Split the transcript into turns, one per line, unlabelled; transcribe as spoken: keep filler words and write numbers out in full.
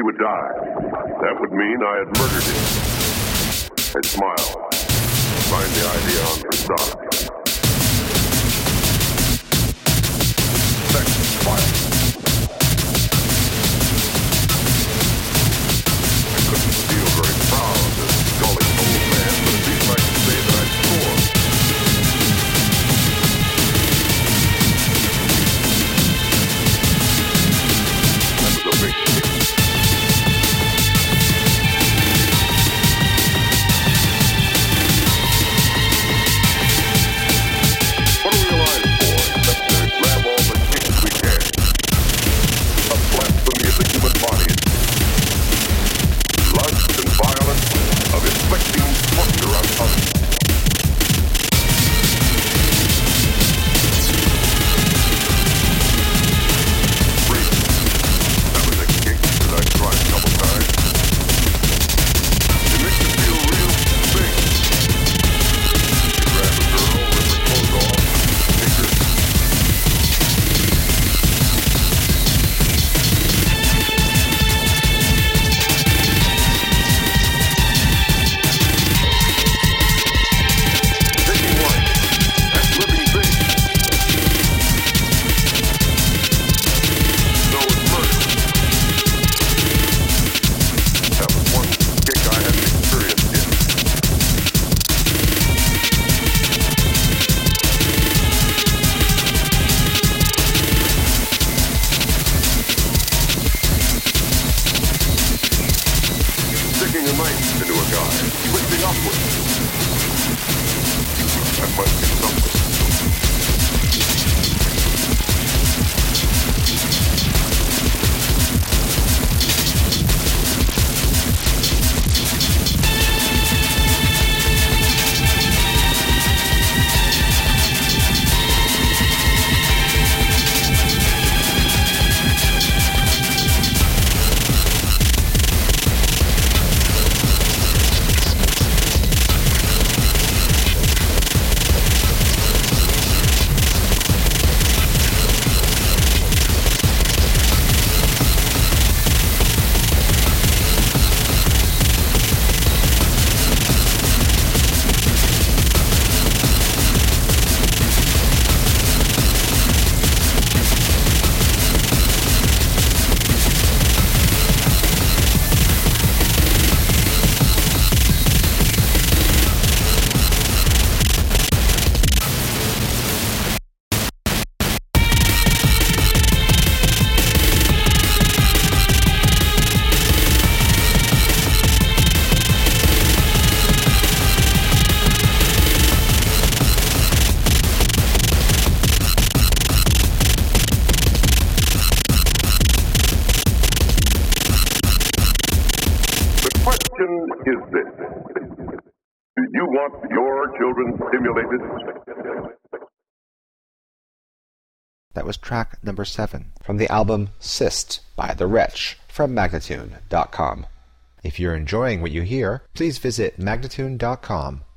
would die. That would mean I had murdered him. I'd smile. Sign the idea on facade. Second, file. I couldn't feel very proud of this gully old man, but at least I could say that I'd scored. That was a big hit. What are we alive for? Except to grab all the kicks we can. A blasphemy of the human body. Lust and violence of inflicting torture on others. Rape. That was a kick that I tried a couple times. It makes you feel real big. You grab a girl, rip her clothes off, take her. Taking life. That's living big. So is murder. That was one kick I hadn't experienced yet. Sticking a knife into a guy, twisting upward. That must be something. The question is this. Do you want your children stimulated?
That was track number seven from the album Cyst by The Wretch from Magnatune dot com. If you're enjoying what you hear, please visit Magnatune dot com